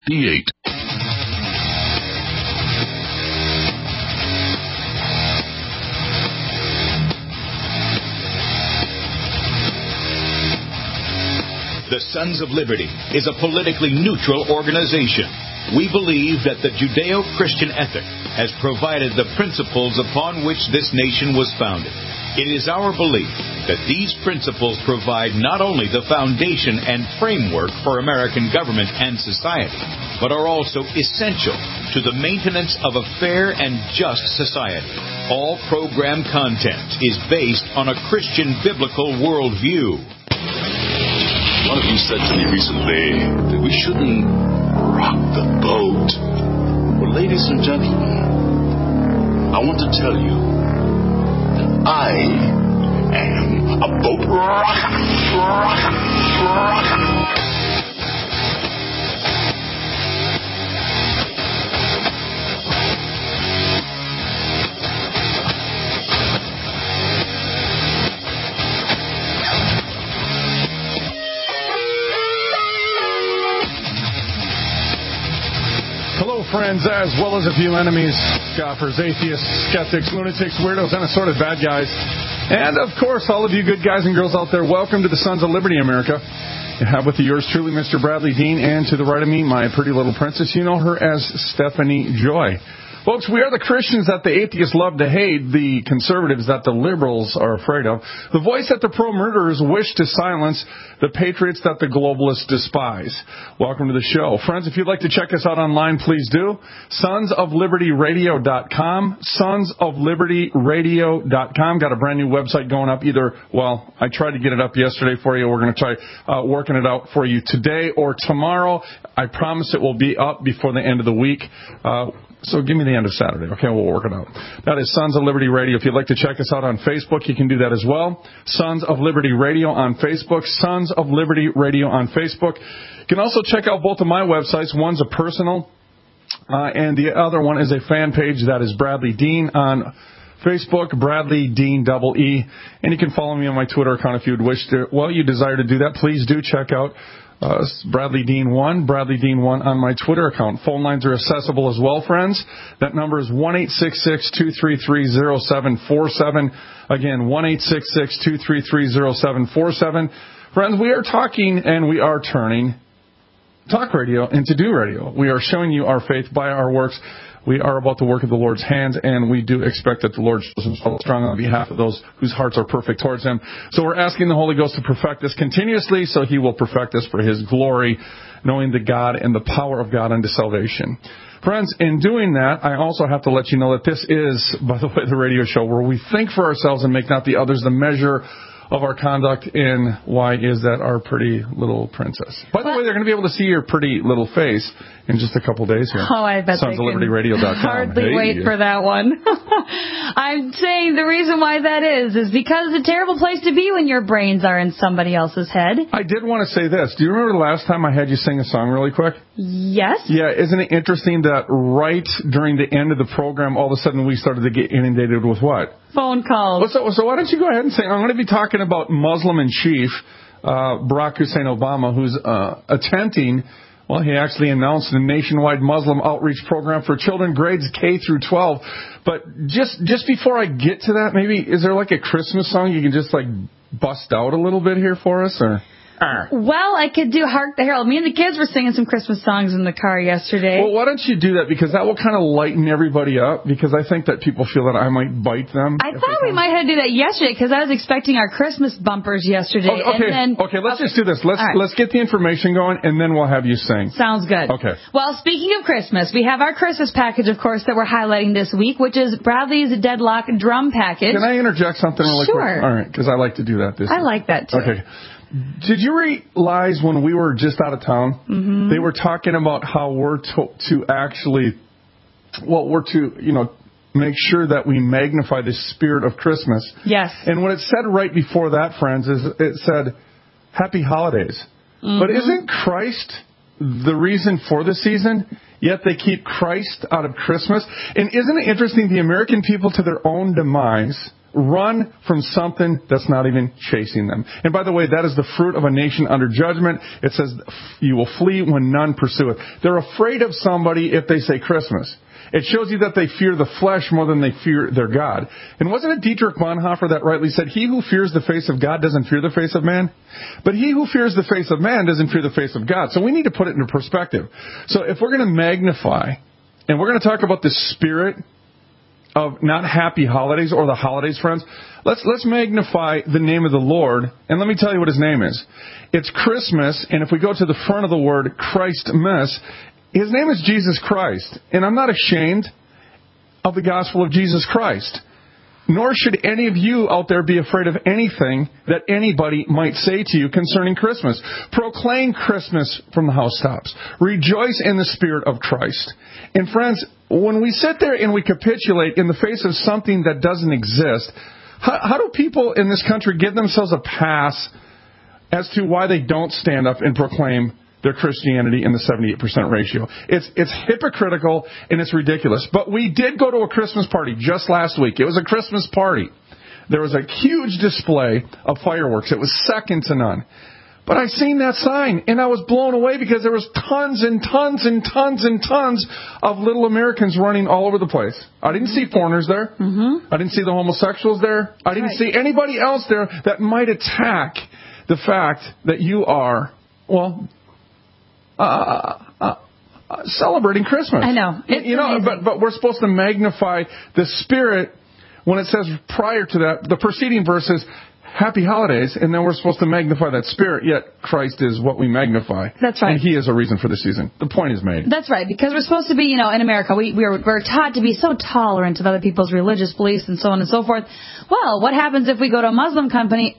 D8. The Sons of Liberty is a politically neutral organization. We believe that the Judeo-Christian ethic has provided the principles upon which this nation was founded. It is our belief that these principles provide not only the foundation and framework for American government and society, but are also essential to the maintenance of a fair and just society. All program content is based on a Christian biblical worldview. One of you said to me recently that we shouldn't rock the boat. Well, ladies and gentlemen, I want to tell you that I am a boat rocker. Hello, friends, as well as a few enemies, scoffers, atheists, skeptics, lunatics, weirdos, and assorted bad guys. And, of course, all of you good guys and girls out there, welcome to the Sons of Liberty, America. I have with you yours truly, Mr. Bradley Dean, and to the right of me, my pretty little princess. You know her as Stephanie Joy. Folks, we are the Christians that the atheists love to hate, the conservatives that the liberals are afraid of, the voice that the pro-murderers wish to silence, the patriots that the globalists despise. Welcome to the show. Friends, if you'd like to check us out online, please do. SonsOfLibertyRadio.com. SonsOfLibertyRadio.com. Got a brand new website going up I tried to get it up yesterday for you. We're going to try working it out for you today or tomorrow. I promise it will be up before the end of the week. So give me the end of Saturday, okay? We'll work it out. That is Sons of Liberty Radio. If you'd like to check us out on Facebook, you can do that as well. Sons of Liberty Radio on Facebook. Sons of Liberty Radio on Facebook. You can also check out both of my websites. One's a personal, and the other one is a fan page. That is Bradley Dean on Facebook, Bradley Dean EE. And you can follow me on my Twitter account if you would wish to. Well, you desire to do that, please do check out Bradley Dean 1, Bradley Dean 1 on my Twitter account. Phone lines are accessible as well, friends. That number is 1-866-233-0747. Again, 1-866-233-0747. Friends, we are talking and we are turning talk radio into do radio. We are showing you our faith by our works. We are about the work of the Lord's hands, and we do expect that the Lord shows himself strong on behalf of those whose hearts are perfect towards him. So we're asking the Holy Ghost to perfect us continuously so he will perfect us for his glory, knowing the God and the power of God unto salvation. Friends, in doing that, I also have to let you know that this is, by the way, the radio show where we think for ourselves and make not the others the measure of our conduct in why is that our pretty little princess. By the way, they're going to be able to see your pretty little face in just a couple days here. Oh, I bet they can hardly wait for that one. I'm saying the reason why that is because it's a terrible place to be when your brains are in somebody else's head. I did want to say this. Do you remember the last time I had you sing a song really quick? Yes. Yeah, isn't it interesting that right during the end of the program, all of a sudden we started to get inundated with what? Phone calls. So why don't you go ahead and sing? I'm going to be talking about Muslim-in-Chief, Barack Hussein Obama, who's attempting... Well, he actually announced a nationwide Muslim outreach program for children grades K through 12. But just before I get to that, maybe, is there like a Christmas song you can just like bust out a little bit here for us? Or? Well, I could do Hark the Herald. Me and the kids were singing some Christmas songs in the car yesterday. Well, why don't you do that? Because that will kind of lighten everybody up. Because I think that people feel that I might bite them. I thought we might have to do that yesterday because I was expecting our Christmas bumpers yesterday. Okay, let's just do this. Let's get the information going, and then we'll have you sing. Sounds good. Okay. Well, speaking of Christmas, we have our Christmas package, of course, that we're highlighting this week, which is Bradley's Deadlock drum package. Can I interject something really quick? Sure. All right, because I like to do that this I like that, too. Okay. Did you realize when we were just out of town, they were talking about how we're to actually, we're to, make sure that we magnify the spirit of Christmas. Yes. And what it said right before that, friends, is it said, Happy Holidays. But isn't Christ the reason for the season? Yet they keep Christ out of Christmas. And isn't it interesting, the American people to their own demise run from something that's not even chasing them. And by the way, that is the fruit of a nation under judgment. It says you will flee when none pursue it. They're afraid of somebody if they say Christmas. It shows you that they fear the flesh more than they fear their God. And wasn't it Dietrich Bonhoeffer that rightly said, he who fears the face of God doesn't fear the face of man? But he who fears the face of man doesn't fear the face of God. So we need to put it into perspective. So if we're going to magnify, and we're going to talk about the spirit of not happy holidays or the holidays, friends, let's magnify the name of the Lord. And let me tell you what his name is. It's Christmas, and if we go to the front of the word Christmas, his name is Jesus Christ, and I'm not ashamed of the gospel of Jesus Christ. Nor should any of you out there be afraid of anything that anybody might say to you concerning Christmas. Proclaim Christmas from the housetops. Rejoice in the Spirit of Christ. And friends, when we sit there and we capitulate in the face of something that doesn't exist, how do people in this country give themselves a pass as to why they don't stand up and proclaim their Christianity in the 78% ratio? It's hypocritical and it's ridiculous. But we did go to a Christmas party just last week. It was a Christmas party. There was a huge display of fireworks. It was second to none. But I seen that sign, and I was blown away because there was tons and tons and tons and tons of little Americans running all over the place. I didn't see foreigners there. I didn't see the homosexuals there. I didn't see anybody else there that might attack the fact that you are, well, celebrating Christmas. I know. But we're supposed to magnify the Spirit when it says prior to that, the preceding verse is Happy Holidays, and then we're supposed to magnify that Spirit, yet Christ is what we magnify. That's right. And He is a reason for the season. The point is made. That's right, because we're supposed to be, in America, we're taught to be so tolerant of other people's religious beliefs and so on and so forth. Well, what happens if we go to a Muslim country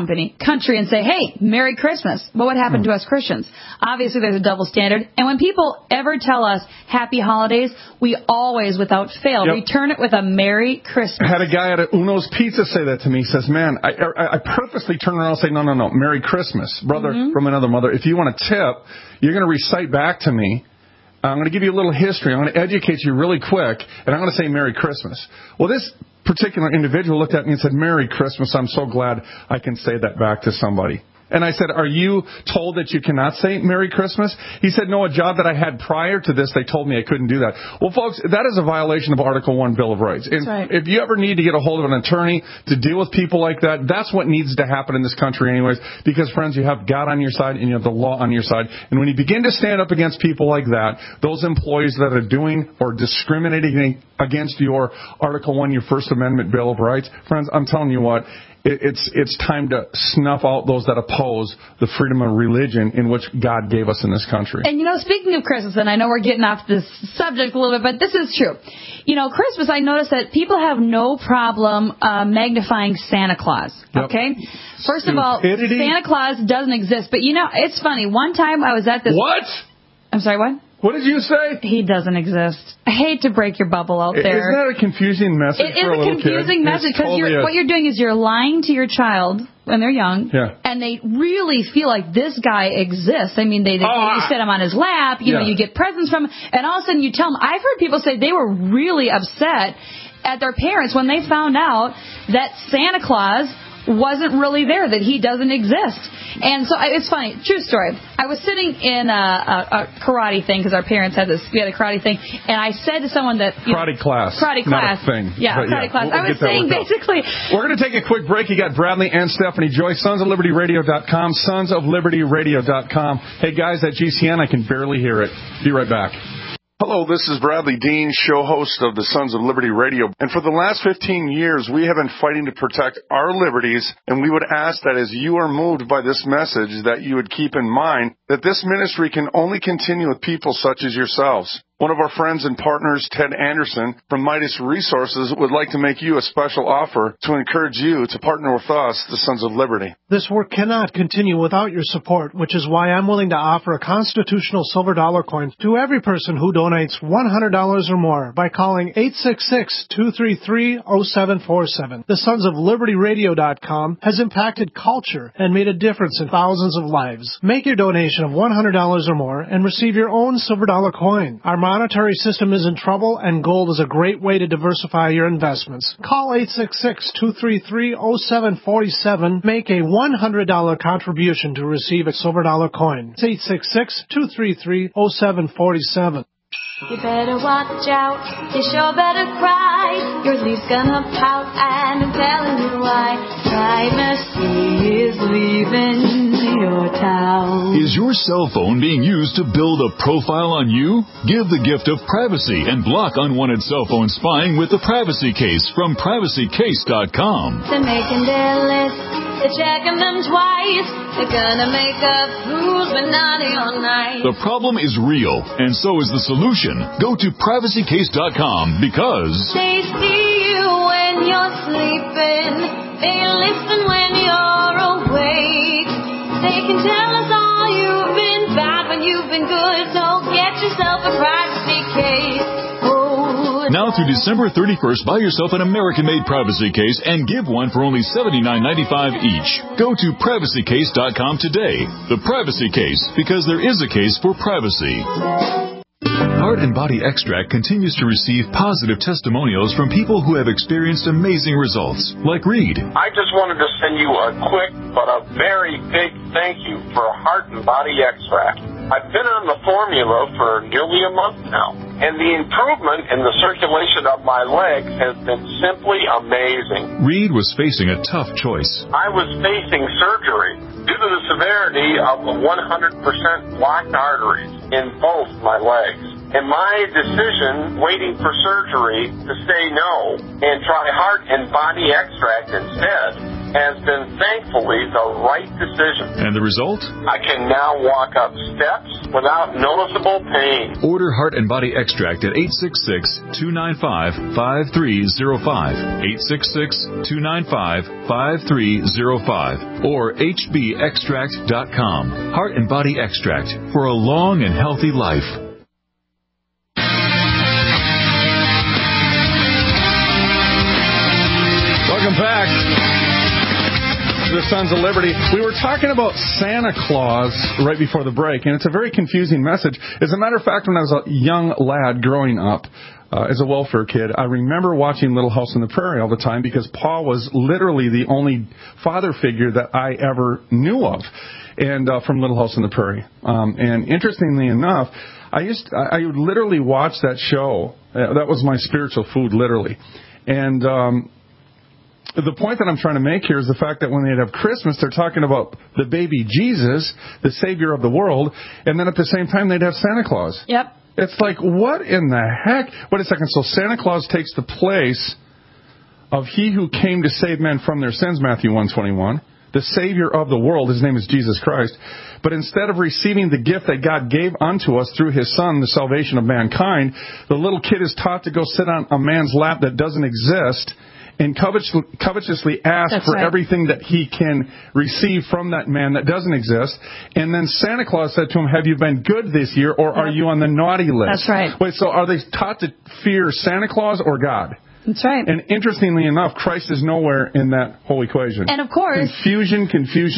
and say, hey, Merry Christmas? But what happened to us Christians? Obviously, there's a double standard. And when people ever tell us Happy Holidays, we always, without fail, return it with a Merry Christmas. I had a guy at Uno's Pizza say that to me. He says, man, I purposely turn around and say, no, Merry Christmas. Brother from another mother, if you want a tip, you're going to recite back to me. I'm going to give you a little history. I'm going to educate you really quick, and I'm going to say Merry Christmas. Well, this particular individual looked at me and said, Merry Christmas. I'm so glad I can say that back to somebody. And I said, are you told that you cannot say Merry Christmas? He said, no, a job that I had prior to this, they told me I couldn't do that. Well, folks, that is a violation of Article 1 Bill of Rights. And if you ever need to get a hold of an attorney to deal with people like that, that's what needs to happen in this country anyways. Because, friends, you have God on your side and you have the law on your side. And when you begin to stand up against people like that, those employees that are doing or discriminating against your Article 1, your First Amendment Bill of Rights, friends, I'm telling you what, it's time to snuff out those that oppose the freedom of religion in which God gave us in this country. And, speaking of Christmas, and I know we're getting off this subject a little bit, but this is true. Christmas, I noticed that people have no problem magnifying Santa Claus, okay? First of all, Santa Claus doesn't exist, but, it's funny. One time I was at this... What? I'm sorry, what? What did you say? He doesn't exist. I hate to break your bubble out there. Isn't that a confusing message for a little kid? It is a confusing message because what you're doing is you're lying to your child when they're young, and they really feel like this guy exists. I mean, you sit him on his lap, you get presents from him, and all of a sudden you tell them. I've heard people say they were really upset at their parents when they found out that Santa Claus wasn't really there, that he doesn't exist. And so it's funny, true story. I was sitting in a karate thing because our parents had we had a karate thing, and I said to someone that karate class, not a thing. Karate class. I was saying basically, we're going to take a quick break. You got Bradley and Stephanie Joy, sonsoflibertyradio.com, sonsoflibertyradio.com. Hey guys, at GCN, I can barely hear it. Be right back. Hello, this is Bradley Dean, show host of the Sons of Liberty Radio. And for the last 15 years, we have been fighting to protect our liberties, and we would ask that as you are moved by this message, that you would keep in mind that this ministry can only continue with people such as yourselves. One of our friends and partners, Ted Anderson from Midas Resources, would like to make you a special offer to encourage you to partner with us, the Sons of Liberty. This work cannot continue without your support, which is why I'm willing to offer a constitutional silver dollar coin to every person who donates $100 or more by calling 866-233-0747. The Sons of Liberty Radio.com has impacted culture and made a difference in thousands of lives. Make your donation of $100 or more and receive your own silver dollar coin. Our monetary system is in trouble, and gold is a great way to diversify your investments. Call 866-233-0747. Make a $100 contribution to receive a silver dollar coin. It's 866-233-0747. You better watch out, you sure better cry. Your leaf's gonna pout, and I'm telling you why. Privacy is leaving your town. Is your cell phone being used to build a profile on you? Give the gift of privacy and block unwanted cell phone spying with the Privacy Case from PrivacyCase.com. They're making their list, they're checking them twice. They're gonna make up who's been naughty all night. The problem is real, and so is the solution. Go to PrivacyCase.com because they see you when you're sleeping. They listen when you're awake. They can tell us all you've been bad when you've been good. So get yourself a privacy case. Now through December 31st, buy yourself an American-made privacy case and give one for only $79.95 each. Go to PrivacyCase.com today. The Privacy Case, because there is a case for privacy. Heart and Body Extract continues to receive positive testimonials from people who have experienced amazing results, like Reed. I just wanted to send you a quick but a very big thank you for Heart and Body Extract. I've been on the formula for nearly a month now, and the improvement in the circulation of my legs has been simply amazing. Reed was facing a tough choice. I was facing surgery due to the severity of the 100% blocked arteries in both my legs. And my decision, waiting for surgery, to say no and try Heart and Body Extract instead, has been thankfully the right decision. And the result? I can now walk up steps without noticeable pain. Order Heart and Body Extract at 866-295-5305, 866-295-5305, or hbextract.com. Heart and Body Extract for a long and healthy life. Welcome back to the Sons of Liberty. We were talking about Santa Claus right before the break, and it's a very confusing message. As a matter of fact, when I was a young lad growing up, as a welfare kid, I remember watching Little House on the Prairie all the time because Pa was literally the only father figure that I ever knew of, and from Little House on the Prairie. And interestingly enough, I would literally watch that show. That was my spiritual food, literally. And the point that I'm trying to make here is the fact that when they'd have Christmas, they're talking about the baby Jesus, the Savior of the world, and then at the same time they'd have Santa Claus. Yep. It's like, what in the heck? Wait a second. So Santa Claus takes the place of He who came to save men from their sins, Matthew 1:21. The Savior of the world, His name is Jesus Christ. But instead of receiving the gift that God gave unto us through His Son, the salvation of mankind, the little kid is taught to go sit on a man's lap that doesn't exist and covetously ask for everything that he can receive from that man that doesn't exist. And then Santa Claus said to him, have you been good this year, or are you on the naughty list? That's right. Wait, so are they taught to fear Santa Claus or God? That's right. And interestingly enough, Christ is nowhere in that whole equation. And of course, confusion.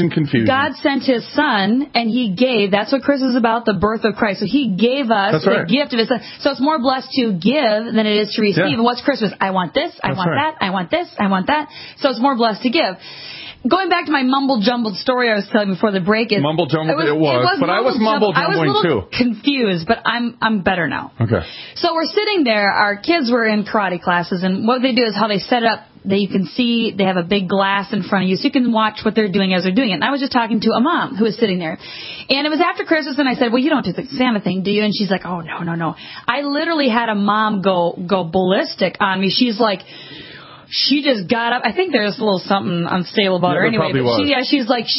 God sent His Son, and He gave. That's what Christmas is about, the birth of Christ. So He gave us the gift of His Son. So it's more blessed to give than it is to receive. Yeah. And what's Christmas? I want this, I want that, I want this, I want that. So it's more blessed to give. Going back to my mumble-jumbled story I was telling before the break. Mumble-jumbled it was, but I was mumble-jumbling too. Confused, but I'm better now. Okay. So we're sitting there. Our kids were in karate classes, and what they do is how they set it up. You can see they have a big glass in front of you, so you can watch what they're doing as they're doing it. And I was just talking to a mom who was sitting there. And it was after Christmas, and I said, well, you don't do the Santa thing, do you? And she's like, oh, no. I literally had a mom go ballistic on me. She's like... She just got up. I think there's a little something unstable about her anyway. But she's like,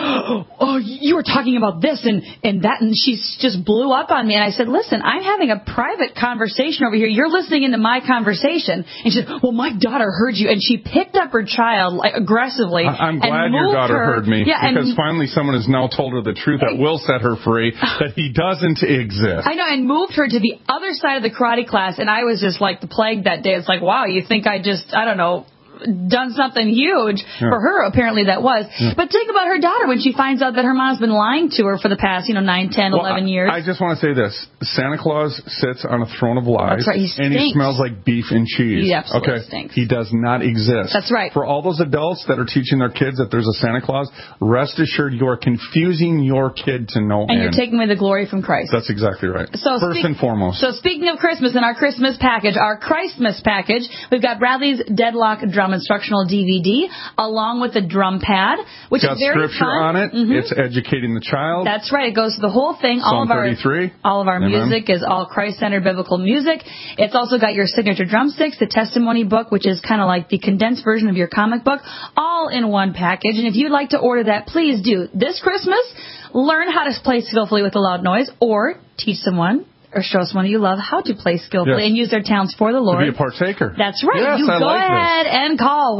oh, you were talking about this and that, and she just blew up on me. And I said, listen, I'm having a private conversation over here. You're listening into my conversation. And she said, well, my daughter heard you. And she picked up her child aggressively. I'm glad your daughter heard me, because finally someone has now told her the truth that will set her free, that he doesn't exist. I know, and moved her to the other side of the karate class. And I was just like the plague that day. It's like, wow, you think I don't know, done something huge. For her, apparently that was. But think about her daughter when she finds out that her mom's been lying to her for the past, 9, 10, 11 years. I just want to say this. Santa Claus sits on a throne of lies. That's right. He stinks. And he smells like beef and cheese. He absolutely stinks. He does not exist. That's right. For all those adults that are teaching their kids that there's a Santa Claus, rest assured you are confusing your kid to no end. And you're taking away the glory from Christ. That's exactly right. So First and foremost. So speaking of Christmas and our Christmas package, our Christmas package, we've got Bradley's Deadlock Drum Instructional DVD, along with the drum pad, which is very fun. Got scripture on it. It's educating the child. That's right. It goes through the whole thing. Psalm 33. All of our music is all Christ-centered biblical music. It's also got your signature drumsticks, the testimony book, which is kind of like the condensed version of your comic book, all in one package. And if you'd like to order that, please do. This Christmas, learn how to play skillfully with a loud noise, or teach someone or show someone you love how to play skillfully and use their talents for the Lord. To be a partaker. That's right. Yes, you go ahead this. And call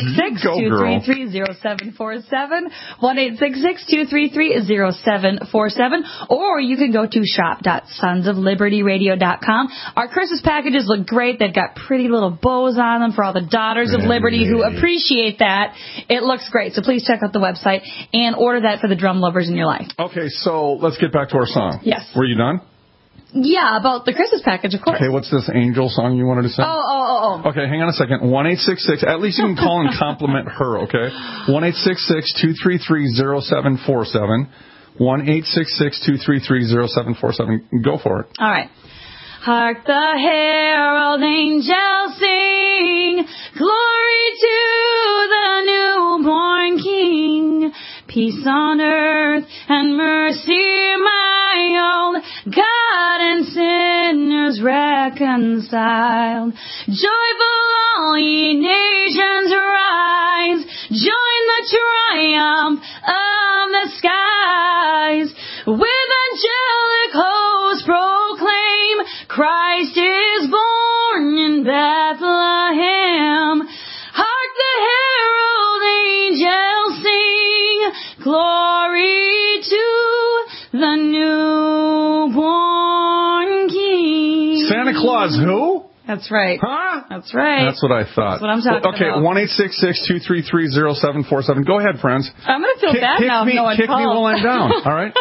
1-866-233-0747, 1-866-233-0747, or you can go to shop.sonsoflibertyradio.com. Our Christmas packages look great. They've got pretty little bows on them for all the Daughters of Liberty who appreciate that. It looks great. So please check out the website and order that for the drum lovers in your life. Okay, so let's get back to our song. Yes. Were you done? Yeah, about the Christmas package, of course. Okay, what's this angel song you wanted to sing? Oh. Okay, hang on a second. 1-866. At least you can call and compliment her, okay? 1-866-233-0747. 1-866-233-0747. Go for it. All right. Hark the herald angels sing, glory to the newborn King. Peace on earth and mercy mild, God and sinners reconciled. Joyful all ye nations rise, join the triumph of the skies. With angelic hosts proclaim, Christ is born in Bethlehem. Hark the herald angels sing, glory to the newborn King. Santa Claus who? That's right. Huh? That's right. That's what I thought. That's what I'm talking about. Okay, 1-866-233-0747. Go ahead, friends. I'm going to feel bad now if no one Kick calls. me while I'm down. All right?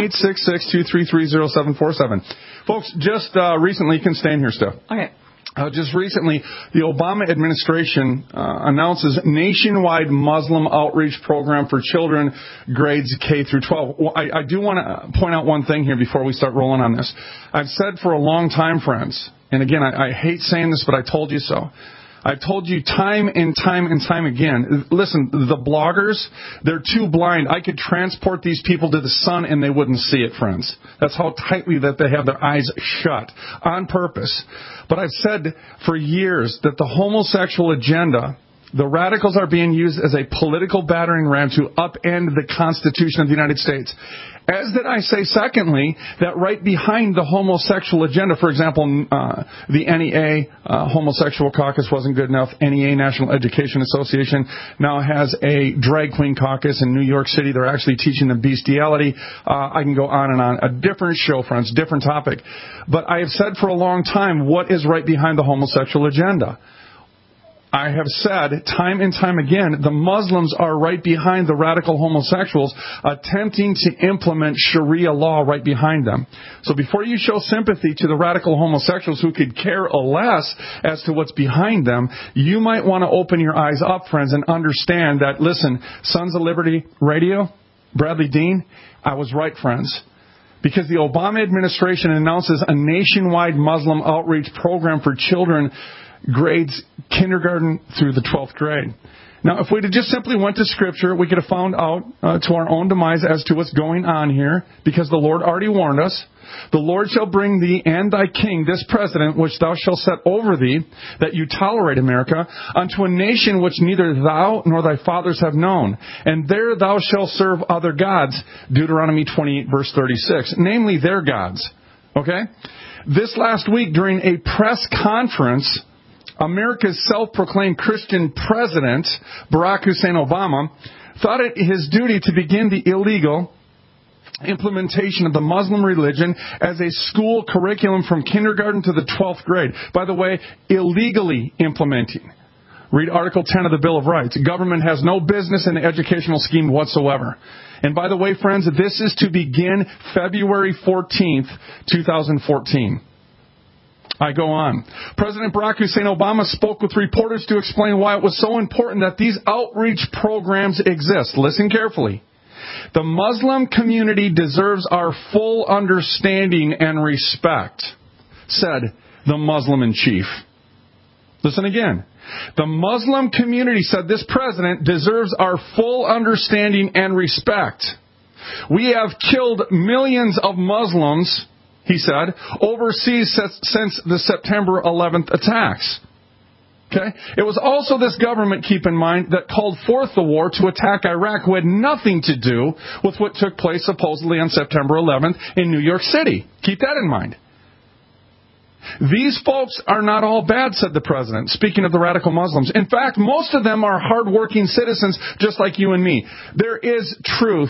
1-866-233-0747. Folks, just recently, you can stay in here still. Okay. Just recently, the Obama administration announces nationwide Muslim outreach program for children grades K through 12. Well, I do want to point out one thing here before we start rolling on this. I've said for a long time, friends, and again, I hate saying this, but I told you so. I've told you time and time again, listen, the bloggers, they're too blind. I could transport these people to the sun and they wouldn't see it, friends. That's how tightly that they have their eyes shut on purpose. But I've said for years that the homosexual agenda, the radicals are being used as a political battering ram to upend the Constitution of the United States. As did I say, secondly, that right behind the homosexual agenda, for example, the NEA, Homosexual Caucus wasn't good enough. NEA, National Education Association, now has a drag queen caucus in New York City. They're actually teaching them bestiality. I can go on and on. A different show, friends, different topic. But I have said for a long time, what is right behind the homosexual agenda? I have said time and time again, the Muslims are right behind the radical homosexuals attempting to implement Sharia law right behind them. So before you show sympathy to the radical homosexuals who could care less as to what's behind them, you might want to open your eyes up, friends, and understand that, listen, Sons of Liberty Radio, Bradley Dean, I was right, friends. Because the Obama administration announces a nationwide Muslim outreach program for children grades kindergarten through the 12th grade. Now, if we'd have just simply went to Scripture, we could have found out to our own demise as to what's going on here, because the Lord already warned us. The Lord shall bring thee and thy king, this president, which thou shalt set over thee, that you tolerate, America, unto a nation which neither thou nor thy fathers have known. And there thou shalt serve other gods, Deuteronomy 28, verse 36, namely their gods. Okay? This last week, during a press conference, America's self-proclaimed Christian president, Barack Hussein Obama, thought it his duty to begin the illegal implementation of the Muslim religion as a school curriculum from kindergarten to the 12th grade. By the way, illegally implementing. Read Article 10 of the Bill of Rights. Government has no business in the educational scheme whatsoever. And by the way, friends, this is to begin February 14th, 2014. I go on. President Barack Hussein Obama spoke with reporters to explain why it was so important that these outreach programs exist. Listen carefully. The Muslim community deserves our full understanding and respect, said the Muslim in chief. Listen again. The Muslim community, said this president, deserves our full understanding and respect. We have killed millions of Muslims, he said, overseas since the September 11th attacks. Okay? It was also this government, keep in mind, that called forth the war to attack Iraq, who had nothing to do with what took place supposedly on September 11th in New York City. Keep that in mind. These folks are not all bad, said the president, speaking of the radical Muslims. In fact, most of them are hardworking citizens just like you and me. There is truth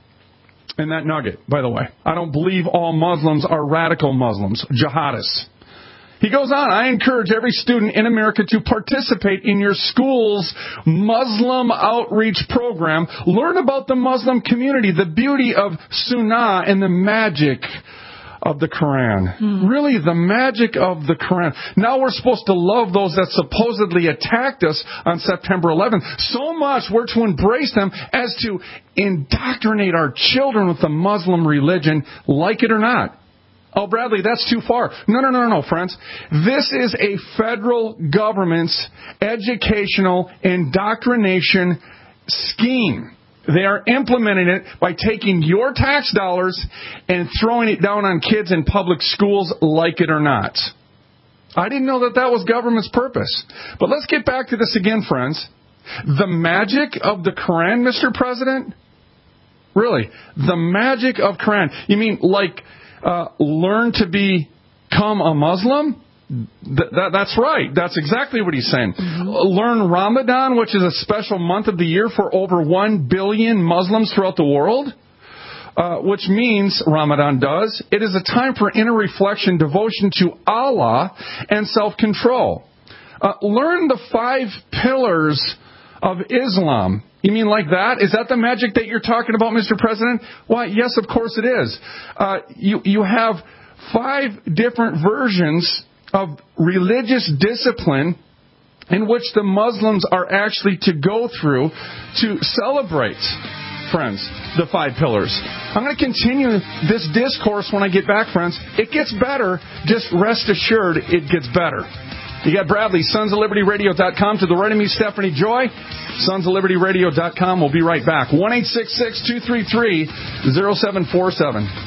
in that nugget, by the way. I don't believe all Muslims are radical Muslims, jihadists. He goes on, I encourage every student in America to participate in your school's Muslim outreach program. Learn about the Muslim community, the beauty of Sunnah, and the magic of the Quran. Really, the magic of the Quran. Now we're supposed to love those that supposedly attacked us on September 11th. So much we're to embrace them as to indoctrinate our children with the Muslim religion, like it or not. Oh, Bradley, that's too far. No, friends. This is a federal government's educational indoctrination scheme. They are implementing it by taking your tax dollars and throwing it down on kids in public schools, like it or not. I didn't know that was government's purpose. But let's get back to this again, friends. The magic of the Quran, Mr. President? Really? The magic of Quran. You mean like learn to become a Muslim? That's right. That's exactly what he's saying. Learn Ramadan, which is a special month of the year for over 1 billion Muslims throughout the world, which means, Ramadan does, it is a time for inner reflection, devotion to Allah, and self-control. Learn the 5 pillars of Islam. You mean like that? Is that the magic that you're talking about, Mr. President? Why, yes, of course it is. You have 5 different versions of religious discipline in which the Muslims are actually to go through to celebrate, friends, the 5 pillars. I'm going to continue this discourse when I get back, friends. It gets better. Just rest assured it gets better. You got Bradley, sonsoflibertyradio.com. To the right of me, Stephanie Joy, sonsoflibertyradio.com. We'll be right back. 1-866-233-0747.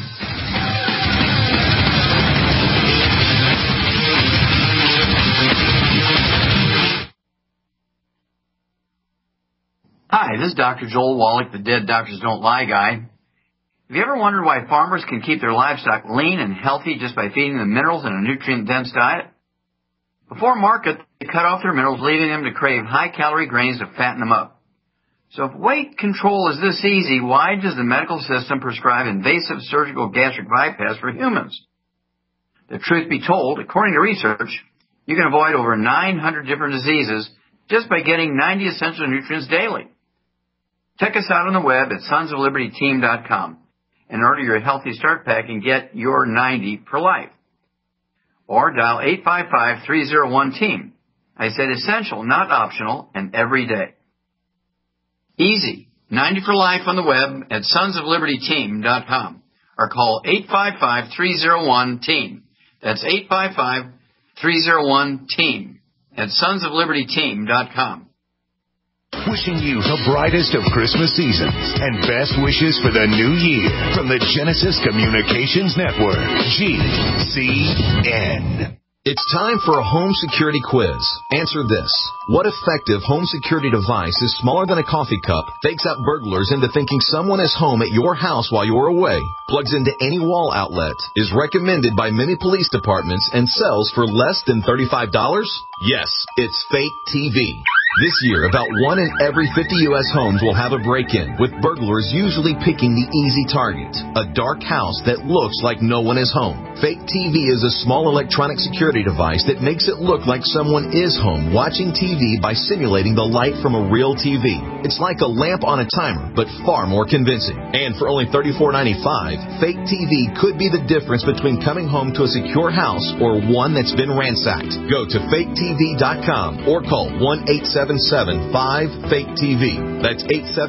Hi, this is Dr. Joel Wallach, the Dead Doctors Don't Lie guy. Have you ever wondered why farmers can keep their livestock lean and healthy just by feeding them minerals in a nutrient-dense diet? Before market, they cut off their minerals, leaving them to crave high-calorie grains to fatten them up. So if weight control is this easy, why does the medical system prescribe invasive surgical gastric bypass for humans? The truth be told, according to research, you can avoid over 900 different diseases just by getting 90 essential nutrients daily. Check us out on the web at sonsoflibertyteam.com and order your Healthy Start Pack and get your 90 for life. Or dial 855-301-TEAM. I said essential, not optional, and every day. Easy. 90 for life on the web at sonsoflibertyteam.com. Or call 855-301-TEAM. That's 855-301-TEAM at sonsoflibertyteam.com. Wishing you the brightest of Christmas seasons and best wishes for the new year from the Genesis Communications Network, GCN. It's time for a home security quiz. Answer this. What effective home security device is smaller than a coffee cup, fakes out burglars into thinking someone is home at your house while you're away, plugs into any wall outlet, is recommended by many police departments, and sells for less than $35? Yes, it's Fake TV. This year, about 1 in every 50 U.S. homes will have a break-in, with burglars usually picking the easy target, a dark house that looks like no one is home. Fake TV is a small electronic security device that makes it look like someone is home watching TV by simulating the light from a real TV. It's like a lamp on a timer, but far more convincing. And for only $34.95, Fake TV could be the difference between coming home to a secure house or one that's been ransacked. Go to faketv.com or call 1-877-5-FAKE-TV. That's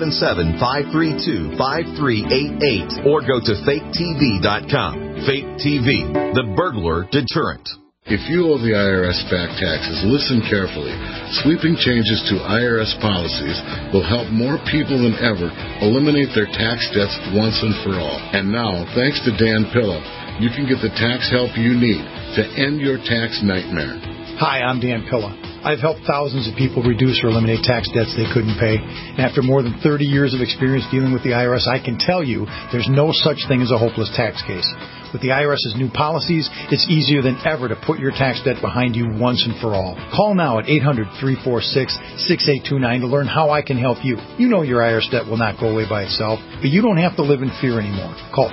877-532-5388. Or go to faketv.com. Fake TV, the burglar deterrent. If you owe the IRS back taxes, listen carefully. Sweeping changes to IRS policies will help more people than ever eliminate their tax debts once and for all. And now, thanks to Dan Pilla, you can get the tax help you need to end your tax nightmare. Hi, I'm Dan Pilla. I've helped thousands of people reduce or eliminate tax debts they couldn't pay. And after more than 30 years of experience dealing with the IRS, I can tell you there's no such thing as a hopeless tax case. With the IRS's new policies, it's easier than ever to put your tax debt behind you once and for all. Call now at 800-346-6829 to learn how I can help you. You know your IRS debt will not go away by itself, but you don't have to live in fear anymore. Call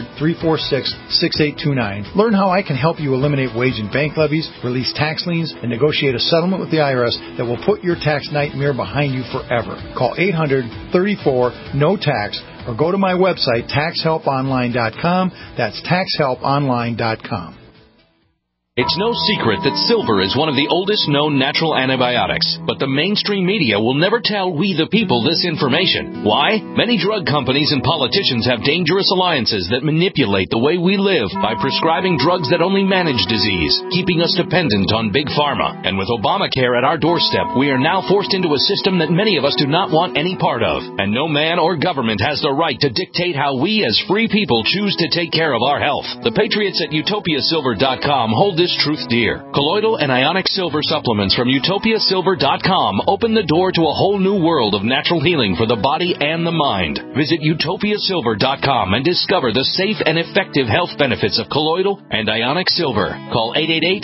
800-346-6829. Learn how I can help you eliminate wage and bank levies, release tax liens, and negotiate a settlement with the IRS that will put your tax nightmare behind you forever. Call 800-34-NO-TAX or go to my website, taxhelponline.com. That's taxhelponline.com. It's no secret that silver is one of the oldest known natural antibiotics, but the mainstream media will never tell we the people this information. Why? Many drug companies and politicians have dangerous alliances that manipulate the way we live by prescribing drugs that only manage disease, keeping us dependent on Big Pharma. And with Obamacare at our doorstep, we are now forced into a system that many of us do not want any part of. And no man or government has the right to dictate how we as free people choose to take care of our health. The patriots at utopiasilver.com hold this truth dear. Colloidal and ionic silver supplements from utopiasilver.com open the door to a whole new world of natural healing for the body and the mind. Visit utopiasilver.com and discover the safe and effective health benefits of colloidal and ionic silver. Call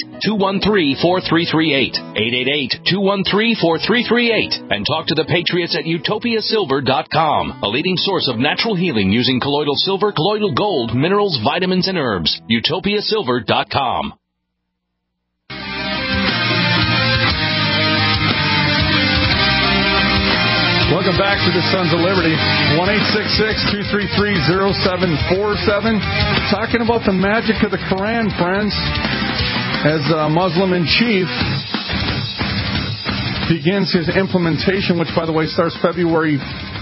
888-213-4338. 888-213-4338 and talk to the patriots at utopiasilver.com, a leading source of natural healing using colloidal silver, colloidal gold, minerals, vitamins, and herbs. utopiasilver.com. Welcome back to the Sons of Liberty. 1-866-233-0747. Talking about the magic of the Quran, friends. As Muslim-in-Chief begins his implementation, which, by the way, starts February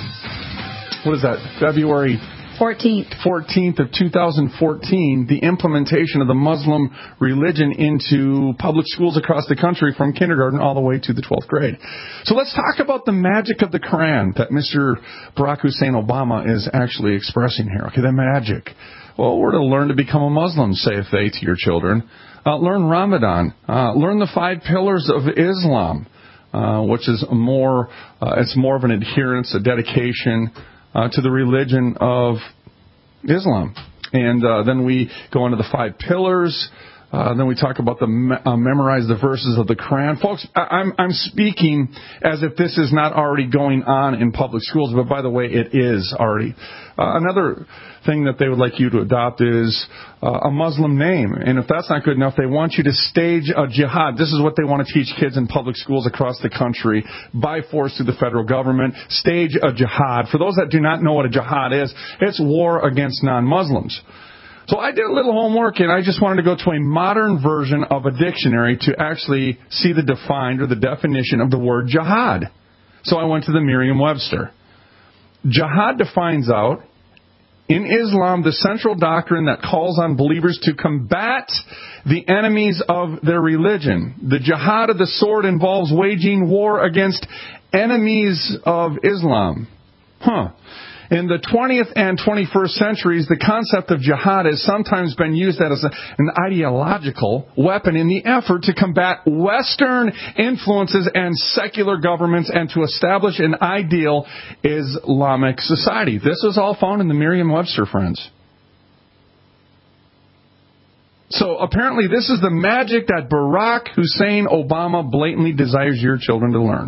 14th of 2014, the implementation of the Muslim religion into public schools across the country from kindergarten all the way to the 12th grade. So let's talk about the magic of the Quran that Mr. Barack Hussein Obama is actually expressing here. Okay, the magic. Well, we're to learn to become a Muslim, saith they to your children. Learn Ramadan. Learn the 5 pillars of Islam, which is it's more of an adherence, a dedication to the religion of Islam. And then we go into the 5 pillars. Then we talk about memorize the verses of the Quran. Folks, I'm speaking as if this is not already going on in public schools, but by the way, it is already. Another thing that they would like you to adopt is a Muslim name. And if that's not good enough, they want you to stage a jihad. This is what they want to teach kids in public schools across the country by force through the federal government. Stage a jihad. For those that do not know what a jihad is, it's war against non-Muslims. So I did a little homework, and I just wanted to go to a modern version of a dictionary to actually see the defined or the definition of the word jihad. So I went to the Merriam-Webster. Jihad defines out, in Islam, the central doctrine that calls on believers to combat the enemies of their religion. The jihad of the sword involves waging war against enemies of Islam. In the 20th and 21st centuries, the concept of jihad has sometimes been used as an ideological weapon in the effort to combat Western influences and secular governments and to establish an ideal Islamic society. This is all found in the Merriam-Webster, friends. So apparently this is the magic that Barack Hussein Obama blatantly desires your children to learn.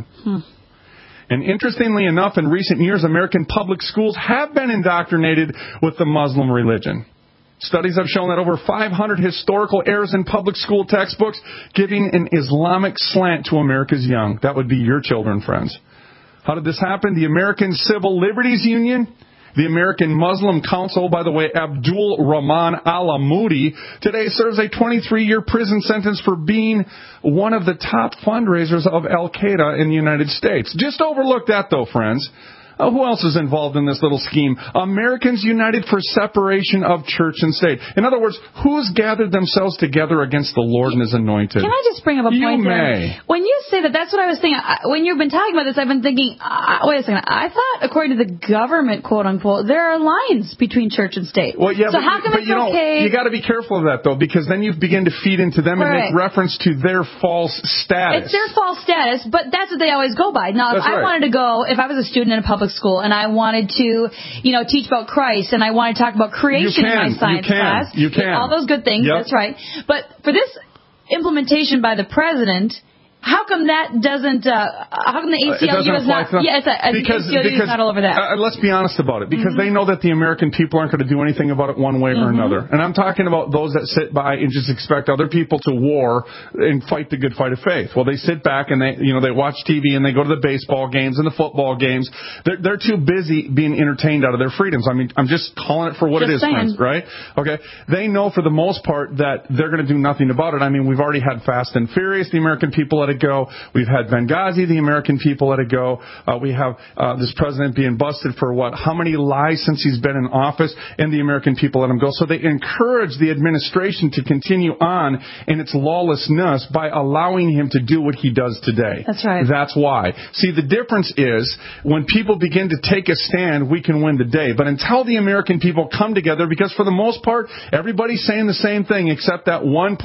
And interestingly enough, in recent years, American public schools have been indoctrinated with the Muslim religion. Studies have shown that over 500 historical errors in public school textbooks giving an Islamic slant to America's young. That would be your children, friends. How did this happen? The American Civil Liberties Union, the American Muslim Council, by the way, Abdul Rahman Alamoudi, today serves a 23-year prison sentence for being one of the top fundraisers of Al-Qaeda in the United States. Just overlook that, though, friends. Who else is involved in this little scheme? Americans United for Separation of Church and State. In other words, who's gathered themselves together against the Lord and His anointed? Can I just bring up a point there? When you say that, that's what I was thinking. When you've been talking about this, I've been thinking, wait a second. I thought, according to the government, quote unquote, there are lines between church and state. Well, yeah, so how come it's okay? You got to be careful of that, though, because then you begin to feed into them and make reference to their false status. It's their false status, but that's what they always go by. Now, if I wanted to go, if I was a student in a public school and I wanted to, teach about Christ and I wanted to talk about creation in my science class, you can. All those good things, that's right. But for this implementation by the president, how come that doesn't? How come the ACLU is not? Because not all over that. Let's be honest about it. Because they know that the American people aren't going to do anything about it one way or another. And I'm talking about those that sit by and just expect other people to war and fight the good fight of faith. Well, they sit back and they watch TV and they go to the baseball games and the football games. They're too busy being entertained out of their freedoms. I mean, I'm just calling it for what it is, friends, right? Okay. They know for the most part that they're going to do nothing about it. I mean, we've already had Fast and Furious. The American people let it go. We've had Benghazi, the American people let it go. We have this president being busted for how many lies since he's been in office, and the American people let him go. So they encourage the administration to continue on in its lawlessness by allowing him to do what he does today. That's right. That's why. See, the difference is when people begin to take a stand, we can win the day. But until the American people come together, because for the most part, everybody's saying the same thing except that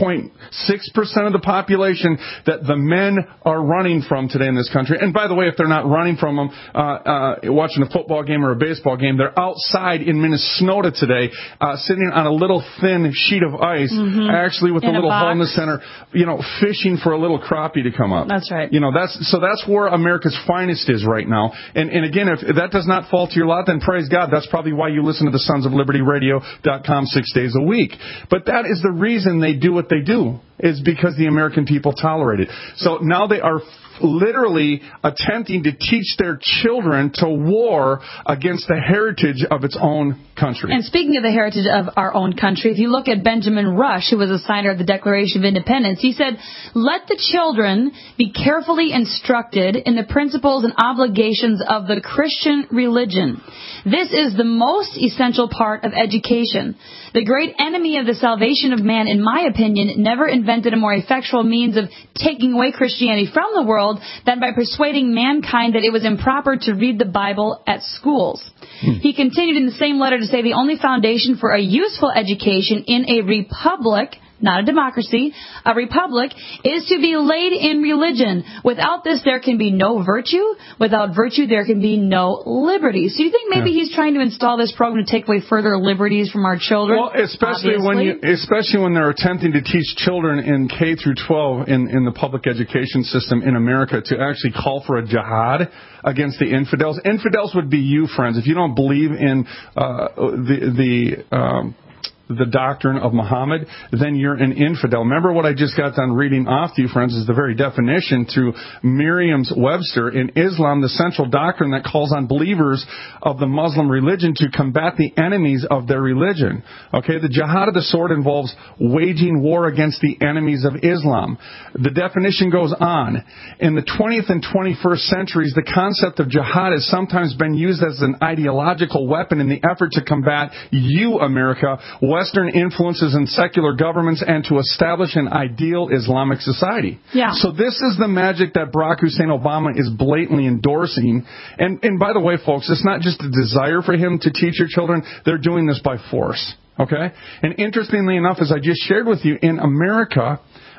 1.6% of the population that the men are running from today in this country. And by the way, if they're not running from them, watching a football game or a baseball game, they're outside in Minnesota today, sitting on a little thin sheet of ice, actually with a little hole in the center, fishing for a little crappie to come up. That's right. That's where America's finest is right now. And again, if that does not fall to your lot, then praise God. That's probably why you listen to the Sons of Liberty Radio.com 6 days a week. But that is the reason they do what they do, is because the American people tolerate it. So now they are literally attempting to teach their children to war against the heritage of its own country. And speaking of the heritage of our own country, if you look at Benjamin Rush, who was a signer of the Declaration of Independence, he said, "Let the children be carefully instructed in the principles and obligations of the Christian religion. This is the most essential part of education. The great enemy of the salvation of man, in my opinion, never invented a more effectual means of taking away Christianity from the world than by persuading mankind that it was improper to read the Bible at schools." He continued in the same letter to say the only foundation for a useful education in a republic, not a democracy, a republic, is to be laid in religion. Without this, there can be no virtue. Without virtue, there can be no liberty. So you think maybe he's trying to install this program to take away further liberties from our children? Well, especially when they're attempting to teach children in K through 12 in the public education system in America to actually call for a jihad against the infidels. Infidels would be you, friends. If you don't believe in the doctrine of Muhammad, then you're an infidel. Remember what I just got done reading off to you, friends, is the very definition through Merriam-Webster. In Islam, the central doctrine that calls on believers of the Muslim religion to combat the enemies of their religion. Okay, the jihad of the sword involves waging war against the enemies of Islam. The definition goes on. In the 20th and 21st centuries, the concept of jihad has sometimes been used as an ideological weapon in the effort to combat America, Western influences in secular governments, and to establish an ideal Islamic society. Yeah. So this is the magic that Barack Hussein Obama is blatantly endorsing. And by the way, folks, it's not just a desire for him to teach your children. They're doing this by force. Okay? And interestingly enough, as I just shared with you, in America,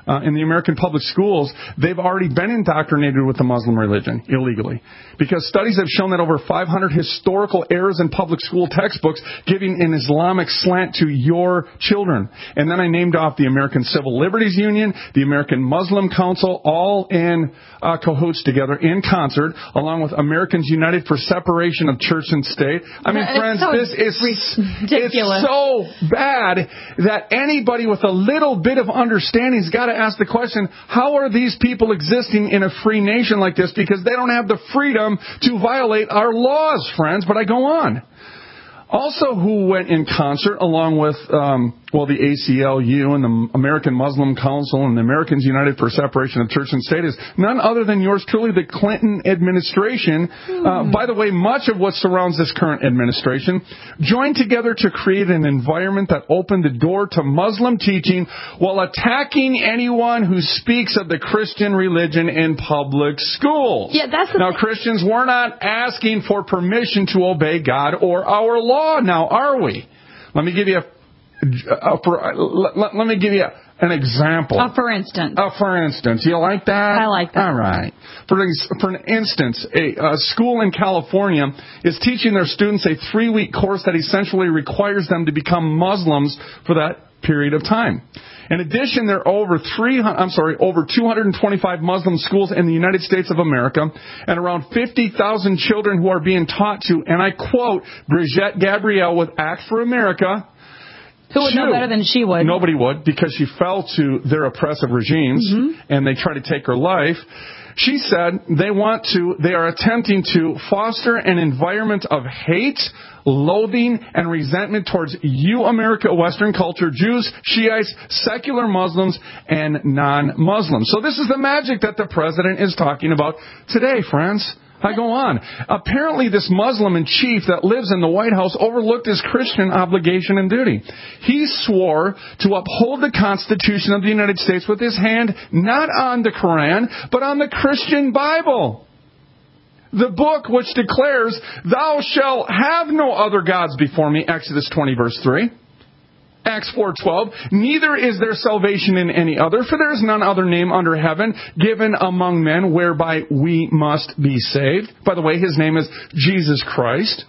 in the American public schools, they've already been indoctrinated with the Muslim religion illegally. Because studies have shown that over 500 historical errors in public school textbooks giving an Islamic slant to your children. And then I named off the American Civil Liberties Union, the American Muslim Council, all in cahoots together in concert, along with Americans United for Separation of Church and State. I mean, friends, this is ridiculous. It's so bad that anybody with a little bit of understanding has got to ask the question, how are these people existing in a free nation like this? Because they don't have the freedom to violate our laws, friends. But I go on. Also, who went in concert along with, the ACLU and the American Muslim Council and the Americans United for Separation of Church and State is none other than yours truly, the Clinton administration. By the way, much of what surrounds this current administration joined together to create an environment that opened the door to Muslim teaching while attacking anyone who speaks of the Christian religion in public schools. Yeah, now, Christians, we're not asking for permission to obey God or our law now, are we? Let me give you an example. For instance. For instance. You like that? I like that. All right. For instance, a school in California is teaching their students a 3-week course that essentially requires them to become Muslims for that period of time. In addition, there are over 225 Muslim schools in the United States of America, and around 50,000 children who are being taught to, and I quote, Brigitte Gabriel with Act for America. Who would know better than she would? Nobody would, because she fell to their oppressive regimes, and they try to take her life. She said they are attempting to foster an environment of hate, loathing, and resentment towards you, America, Western culture, Jews, Shiites, secular Muslims, and non-Muslims. So this is the magic that the president is talking about today, friends. I go on. Apparently, this Muslim in chief that lives in the White House overlooked his Christian obligation and duty. He swore to uphold the Constitution of the United States with his hand not on the Quran, but on the Christian Bible. The book which declares, "Thou shalt have no other gods before me," Exodus 20, verse 3. Acts 4:12, "Neither is there salvation in any other, for there is none other name under heaven given among men whereby we must be saved." By the way, his name is Jesus Christ.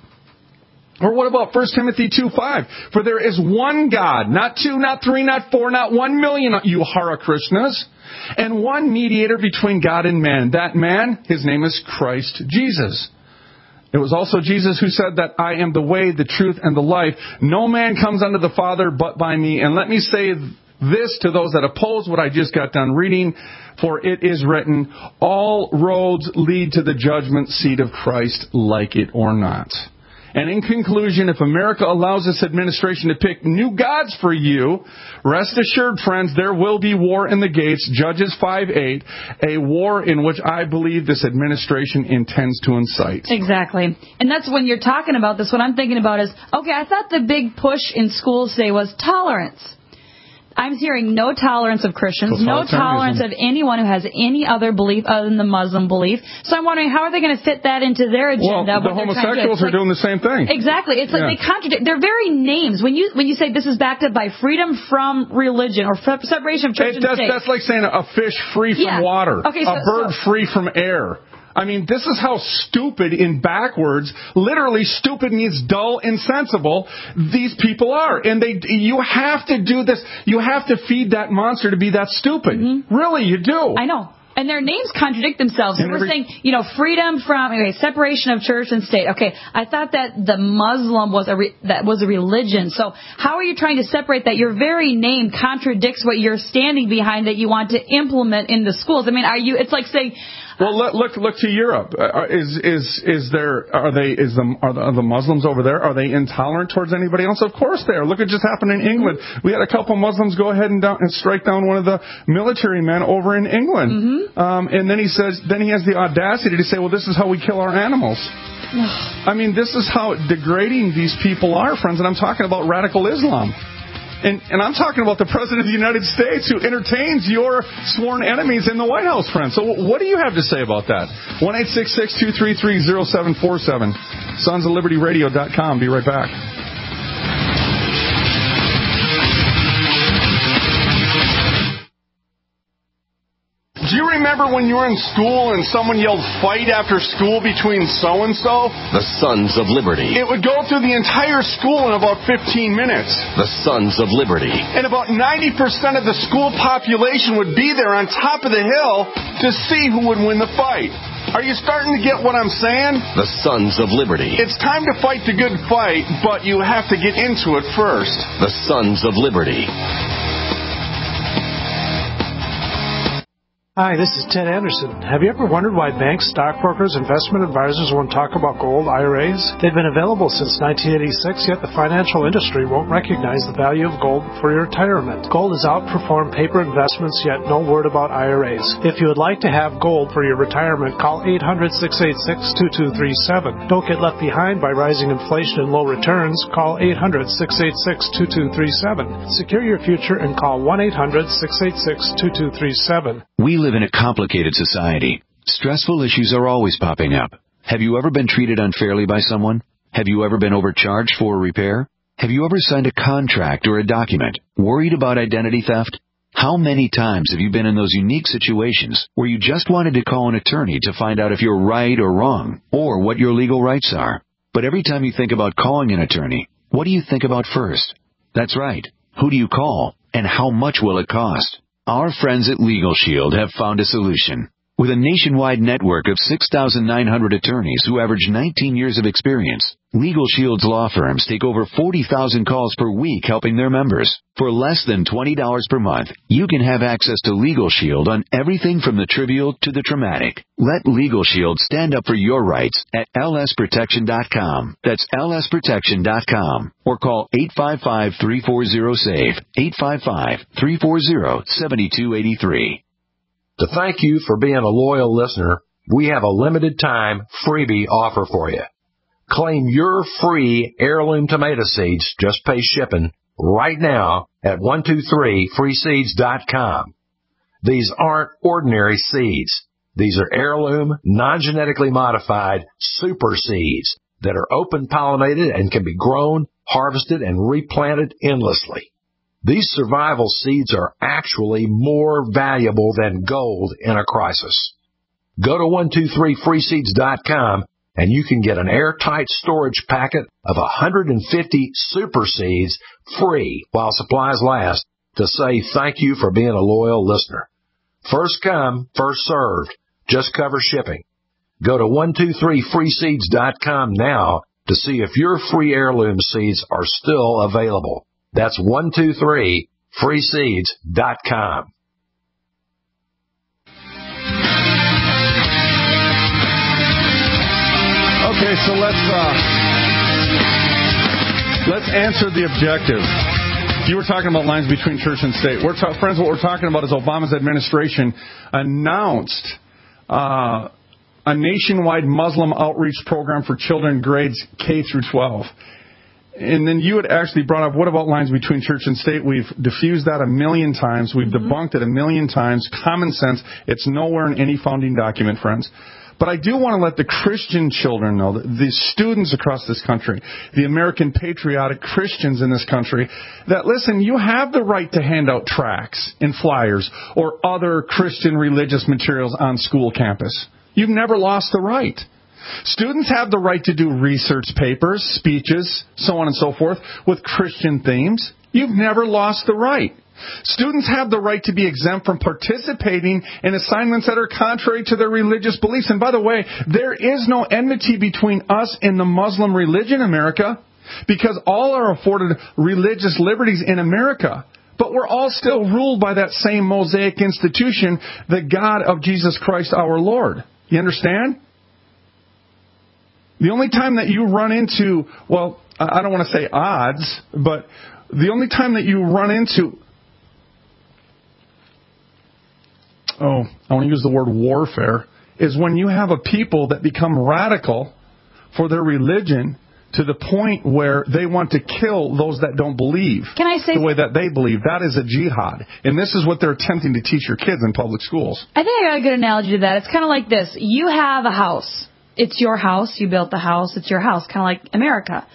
Or what about 1 Timothy 2:5? "For there is one God, not two, not three, not four, not 1 million, you Hare Krishnas, and one mediator between God and man. That man, his name is Christ Jesus." It was also Jesus who said that I am the way, the truth, and the life. No man comes unto the Father but by me. And let me say this to those that oppose what I just got done reading. For it is written, all roads lead to the judgment seat of Christ, like it or not. And in conclusion, if America allows this administration to pick new gods for you, rest assured, friends, there will be war in the gates, Judges 5:8, a war in which I believe this administration intends to incite. Exactly. And that's when you're talking about this, what I'm thinking about is, okay, I thought the big push in schools today was tolerance. I'm hearing no tolerance of Christians, no tolerance of anyone who has any other belief other than the Muslim belief. So I'm wondering, how are they going to fit that into their agenda? Well, the homosexuals are doing the same thing. Exactly. It's like they contradict their very names. When you say this is backed up by freedom from religion or separation of church and state. That's like saying a fish free from water, a bird free from air. I mean, this is how stupid in backwards, literally stupid means dull, insensible, these people are. And you have to do this. You have to feed that monster to be that stupid. Really, you do. I know. And their names contradict themselves. And we're saying, freedom from, separation of church and state. Okay, I thought that the Muslim was a religion. So how are you trying to separate that? Your very name contradicts what you're standing behind that you want to implement in the schools. I mean, it's like saying... Well, look to Europe. Are the Muslims over there? Are they intolerant towards anybody else? Of course they are. Look what just happened in England. We had a couple Muslims go ahead and strike down one of the military men over in England. And then he has the audacity to say, well, this is how we kill our animals. I mean, this is how degrading these people are, friends. And I'm talking about radical Islam. And I'm talking about the President of the United States who entertains your sworn enemies in the White House, friends. So what do you have to say about that? 1-866-233-0747. SonsOfLibertyRadio.com. Be right back. do you remember when you were in school and someone yelled fight after school between so-and-so? The Sons of Liberty. It would go through the entire school in about 15 minutes. The Sons of Liberty. And about 90% of the school population would be there on top of the hill to see who would win the fight. Are you starting to get what I'm saying? The Sons of Liberty. It's time to fight the good fight, but you have to get into it first. The Sons of Liberty. Hi, this is Ted Anderson. Have you ever wondered why banks, stockbrokers, investment advisors won't talk about gold IRAs? They've been available since 1986, yet the financial industry won't recognize the value of gold for your retirement. Gold has outperformed paper investments, yet no word about IRAs. If you would like to have gold for your retirement, call 800-686-2237. Don't get left behind by rising inflation and low returns. Call 800-686-2237. Secure your future and call 1-800-686-2237. We live in a complicated society. Stressful issues are always popping up. Have you ever been treated unfairly by someone? Have you ever been overcharged for a repair? Have you ever signed a contract or a document? Worried about identity theft? How many times have you been in those unique situations where you just wanted to call an attorney to find out if you're right or wrong, or what your legal rights are? But every time you think about calling an attorney, what do you think about first? That's right. Who do you call, and how much will it cost? Our friends at Legal Shield have found a solution. With a nationwide network of 6,900 attorneys who average 19 years of experience, Legal Shield's law firms take over 40,000 calls per week helping their members. For less than $20 per month, you can have access to Legal Shield on everything from the trivial to the traumatic. Let Legal Shield stand up for your rights at lsprotection.com. That's lsprotection.com. Or call 855-340-SAVE, 855-340-7283. To thank you for being a loyal listener, we have a limited time freebie offer for you. Claim your free heirloom tomato seeds, just pay shipping, right now at 123freeseeds.com. These aren't ordinary seeds. These are heirloom, non-genetically modified super seeds that are open pollinated and can be grown, harvested, and replanted endlessly. These survival seeds are actually more valuable than gold in a crisis. Go to 123freeseeds.com and you can get an airtight storage packet of 150 super seeds free while supplies last to say thank you for being a loyal listener. First come, first served. Just cover shipping. Go to 123freeseeds.com now to see if your free heirloom seeds are still available. That's 123freeseeds.com. Okay, so let's answer the objective. You were talking about lines between church and state. Friends, what we're talking about is Obama's administration announced a nationwide Muslim outreach program for children grades K through 12. And then you had actually brought up, what about lines between church and state? We've diffused that 1,000,000 times. We've debunked it 1,000,000 times. Common sense. It's nowhere in any founding document, friends. But I do want to let the Christian children know, that the students across this country, the American patriotic Christians in this country, that listen, you have the right to hand out tracts and flyers or other Christian religious materials on school campus. You've never lost the right. Students have the right to do research papers, speeches, so on and so forth, with Christian themes. You've never lost the right. Students have the right to be exempt from participating in assignments that are contrary to their religious beliefs. And by the way, there is no enmity between us and the Muslim religion in America, because all are afforded religious liberties in America. But we're all still ruled by that same Mosaic institution, the God of Jesus Christ our Lord. You understand? The only time that you run into, well, I don't want to say odds, but the only time that you run into, I want to use the word warfare, is when you have a people that become radical for their religion to the point where they want to kill those that don't believe the way that they believe. That is a jihad. And this is what they're attempting to teach your kids in public schools. I think I got a good analogy to that. It's kind of like this. You have a house. It's your house. You built the house. It's your house, kind of like America.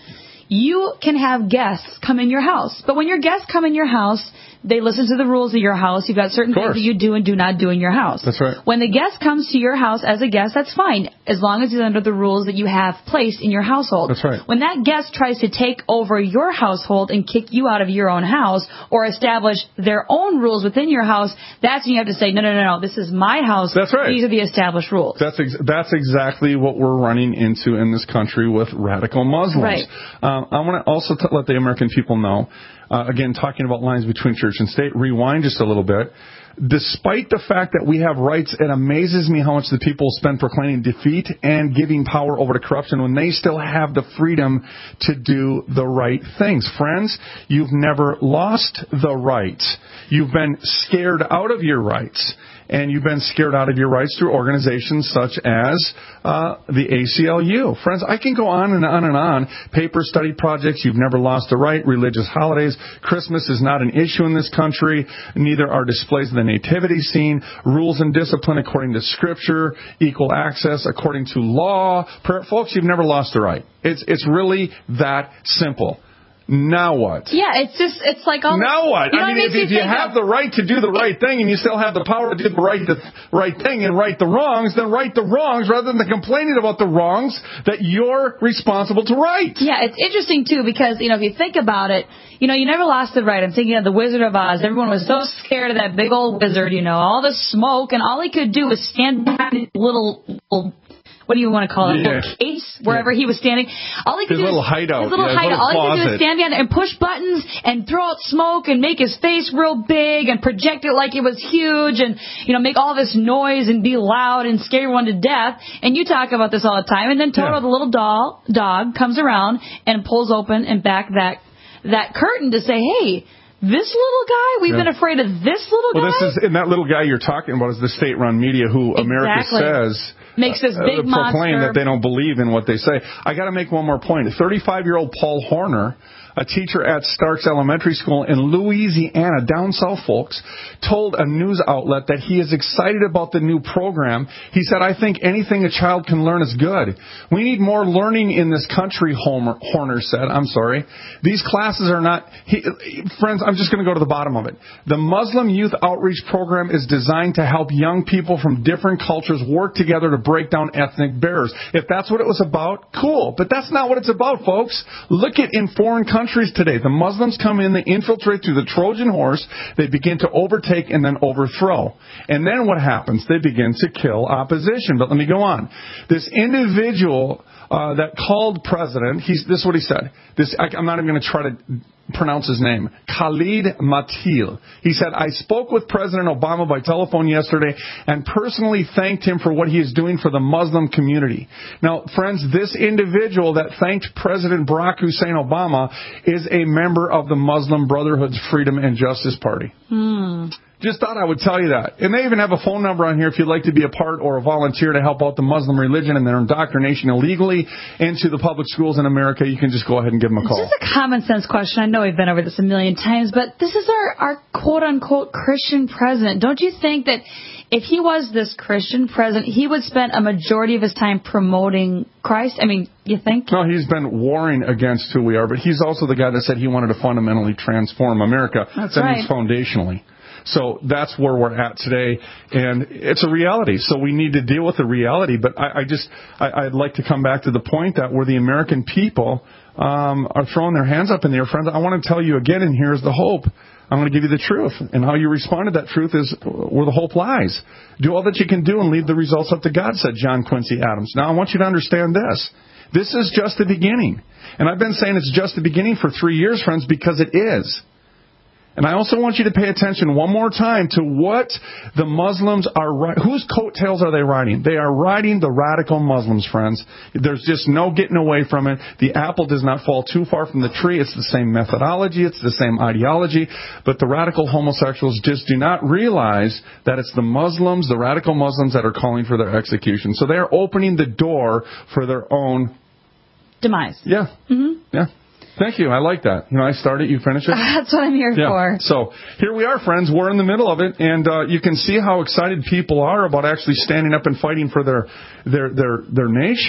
you can have guests come in your house. But when your guests come in your house, they listen to the rules of your house. You've got certain things that you do and do not do in your house. That's right. When the guest comes to your house as a guest, that's fine, as long as he's under the rules that you have placed in your household. That's right. When that guest tries to take over your household and kick you out of your own house or establish their own rules within your house, that's when you have to say, no, this is my house. That's right. These are the established rules. That's exactly what we're running into in this country with radical Muslims. Right. I want to also let the American people know, again, talking about lines between church and state, rewind just a little bit. Despite the fact that we have rights, it amazes me how much the people spend proclaiming defeat and giving power over to corruption when they still have the freedom to do the right things. Friends, you've never lost the rights. You've been scared out of your rights. And you've been scared out of your rights through organizations such as the ACLU. Friends, I can go on and on and on. Paper study projects, you've never lost a right. Religious holidays. Christmas is not an issue in this country. Neither are displays of the nativity scene. Rules and discipline according to Scripture. Equal access according to law. Folks, you've never lost a right. It's really that simple. Now what? Yeah, it's like all. Now what? I mean, if you have the right to do the right thing and you still have the power to do the right thing and right the wrongs, then right the wrongs rather than complaining about the wrongs that you're responsible to right. Yeah, it's interesting too because, if you think about it, you never lost the right. I'm thinking of the Wizard of Oz. Everyone was so scared of that big old wizard, all the smoke, and all he could do was stand behind his little what do you want to call it? Little case, wherever he was standing. All he could do little hideout. His little hideout. All he could do is stand behind and push buttons and throw out smoke and make his face real big and project it like it was huge and, make all this noise and be loud and scare everyone to death. And you talk about this all the time. And then Toto, the little dog, comes around and pulls open and back that curtain to say, hey, this little guy? We've been afraid of this little guy? Well, and that little guy you're talking about is the state-run media who America says makes this big proclaim monster that they don't believe in what they say. I got to make one more point. 35-year-old Paul Horner, a teacher at Starks Elementary School in Louisiana, down south, folks, told a news outlet that he is excited about the new program. He said, I think anything a child can learn is good. We need more learning in this country, Horner said. I'm sorry. These classes are not... friends, I'm just going to go to the bottom of it. The Muslim Youth Outreach Program is designed to help young people from different cultures work together to break down ethnic barriers. If that's what it was about, cool. But that's not what it's about, folks. Look at in foreign countries today. The Muslims come in, they infiltrate through the Trojan horse, they begin to overtake and then overthrow. And then what happens? They begin to kill opposition. But let me go on. This individual that called president, this is what he said. I'm not even going to try to pronounce his name. Khalid Matil. He said, I spoke with President Obama by telephone yesterday and personally thanked him for what he is doing for the Muslim community. Now, friends, this individual that thanked President Barack Hussein Obama is a member of the Muslim Brotherhood's Freedom and Justice Party. Just thought I would tell you that. And they even have a phone number on here if you'd like to be a part or a volunteer to help out the Muslim religion and their indoctrination illegally into the public schools in America. You can just go ahead and give them a call. This is a common sense question. I know we've been over this a million times, but this is our quote-unquote Christian president. Don't you think that if he was this Christian president, he would spend a majority of his time promoting Christ? I mean, you think? No, he's been warring against who we are, but he's also the guy that said he wanted to fundamentally transform America. That's that right. means foundationally. So that's where we're at today, and it's a reality. So we need to deal with the reality. But I'd like to come back to the point that where the American people are throwing their hands up in the air, friends. I want to tell you again, and here's the hope. I'm going to give you the truth, and how you respond to that truth is where the hope lies. Do all that you can do and leave the results up to God, said John Quincy Adams. Now, I want you to understand this. This is just the beginning. And I've been saying it's just the beginning for 3 years, friends, because it is. And I also want you to pay attention one more time to what the Muslims are, whose coattails are they riding? They are riding the radical Muslims, friends. There's just no getting away from it. The apple does not fall too far from the tree. It's the same methodology. It's the same ideology. But the radical homosexuals just do not realize that it's the Muslims, the radical Muslims, that are calling for their execution. So they are opening the door for their own demise. Yeah. Mm-hmm. Yeah. Thank you. I like that. I start it, you finish it. That's what I'm here for. So here we are, friends. We're in the middle of it, and you can see how excited people are about actually standing up and fighting for their nation.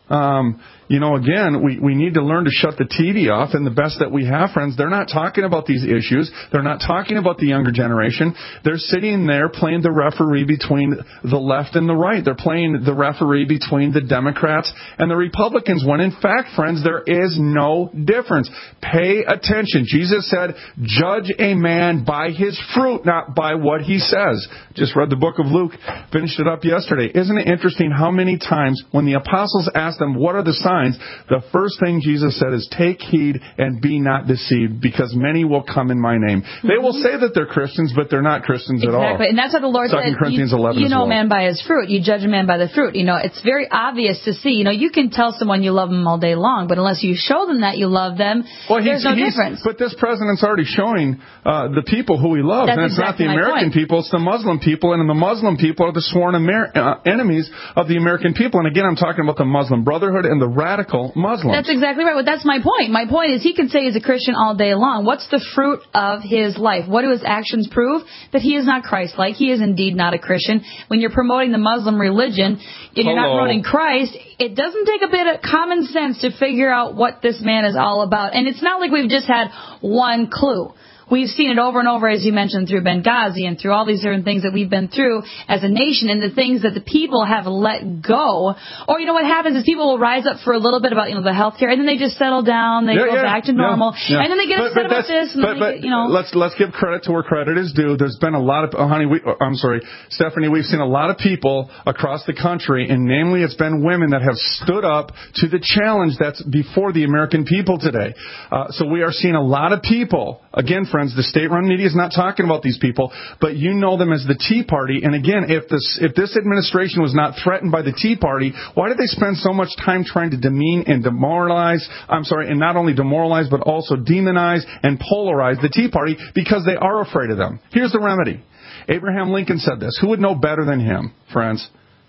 Again, we need to learn to shut the TV off, and the best that we have, friends, they're not talking about these issues. They're not talking about the younger generation. They're sitting there playing the referee between the left and the right. They're playing the referee between the Democrats and the Republicans, when in fact, friends, there is no difference. Pay attention. Jesus said, judge a man by his fruit, not by what he says. Just read the book of Luke, finished it up yesterday. Isn't it interesting how many times when the apostles asked them, what are the signs? The first thing Jesus said is, take heed and be not deceived, because many will come in my name. They will say that they're Christians, but they're not Christians at all. Exactly, and that's what the Lord said. 2 Corinthians 11 you know a man by his fruit. You judge a man by the fruit. It's very obvious to see. You can tell someone you love them all day long, but unless you show them that you love them, there's no difference. But this president's already showing the people who he loves, and it's exactly not the American people, it's the Muslim people, and the Muslim people are the sworn enemies of the American people. And again, I'm talking about the Muslim Brotherhood and the radical Muslims. That's exactly right. Well, that's my point. My point is he can say he's a Christian all day long. What's the fruit of his life? What do his actions prove? That he is not Christ-like. He is indeed not a Christian. When you're promoting the Muslim religion and you're not promoting Christ, it doesn't take a bit of common sense to figure out what this man is all about. And it's not like we've just had one clue. We've seen it over and over, as you mentioned, through Benghazi and through all these different things that we've been through as a nation, and the things that the people have let go. Or, what happens is people will rise up for a little bit about, the health care, and then they just settle down, they go back to normal, and then they get upset about this. And let's give credit to where credit is due. There's been a lot of, Stephanie, we've seen a lot of people across the country, and namely it's been women that have stood up to the challenge that's before the American people today. So we are seeing a lot of people, again, friends, the state-run media is not talking about these people, but you know them as the Tea Party. And again, if this administration was not threatened by the Tea Party, why did they spend so much time trying to demean and demoralize, and not only demoralize, but also demonize and polarize the Tea Party? Because they are afraid of them. Here's the remedy. Abraham Lincoln said this. Who would know better than him, friends?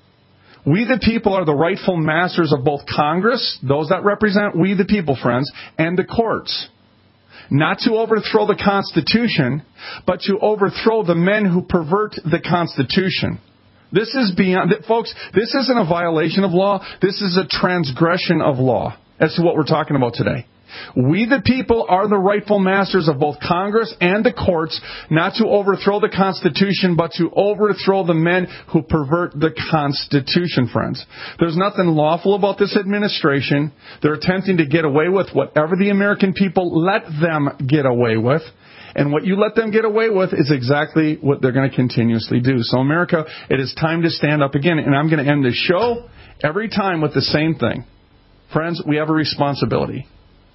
We the people are the rightful masters of both Congress, those that represent we the people, friends, and the courts. Not to overthrow the Constitution, but to overthrow the men who pervert the Constitution. This is beyond, folks, this isn't a violation of law. This is a transgression of law. As to what we're talking about today. We the people are the rightful masters of both Congress and the courts, not to overthrow the Constitution, but to overthrow the men who pervert the Constitution, friends. There's nothing lawful about this administration. They're attempting to get away with whatever the American people let them get away with. And what you let them get away with is exactly what they're going to continuously do. So, America, it is time to stand up again. And I'm going to end this show every time with the same thing. Friends, we have a responsibility.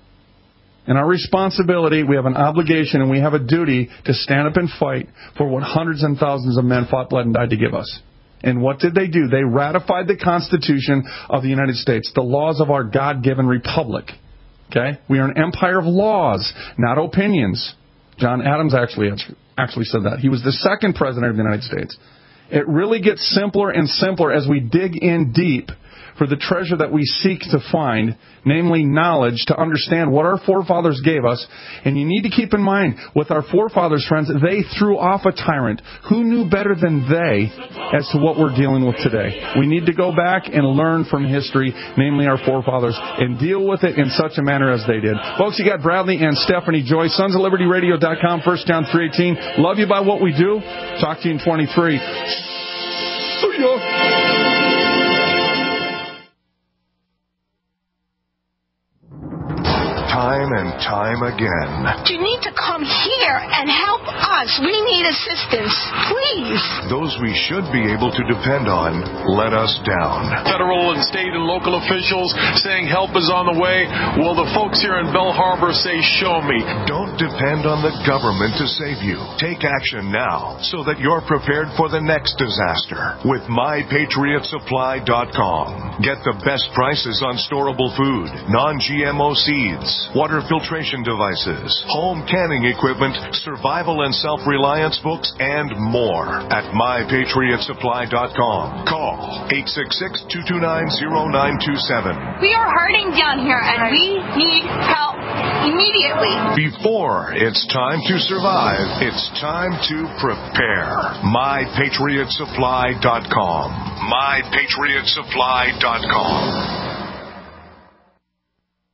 And our responsibility, we have an obligation, and we have a duty to stand up and fight for what hundreds and thousands of men fought, bled, and died to give us. And what did they do? They ratified the Constitution of the United States, the laws of our God-given republic. Okay? We are an empire of laws, not opinions. John Adams actually said that. He was the second president of the United States. It really gets simpler and simpler as we dig in deep for the treasure that we seek to find, namely knowledge, to understand what our forefathers gave us. And you need to keep in mind, with our forefathers, friends, they threw off a tyrant. Who knew better than they as to what we're dealing with today? We need to go back and learn from history, namely our forefathers, and deal with it in such a manner as they did. Folks, you got Bradley and Stephanie Joy, sonsoflibertyradio.com, 1 John 3:18. Love you by what we do. Talk to you in 23. See ya. Time and time again. You need to come here and help us. We need assistance, please. Those we should be able to depend on let us down. Federal and state and local officials saying help is on the way. Well, the folks here in Belle Harbor say, show me. Don't depend on the government to save you. Take action now so that you're prepared for the next disaster with MyPatriotSupply.com. Get the best prices on storable food, non-GMO seeds, water filtration devices, home canning equipment, survival and self-reliance books, and more at MyPatriotSupply.com. Call 866-229-0927. We are hurting down here, and we need help immediately. Before it's time to survive, it's time to prepare. MyPatriotSupply.com. MyPatriotSupply.com.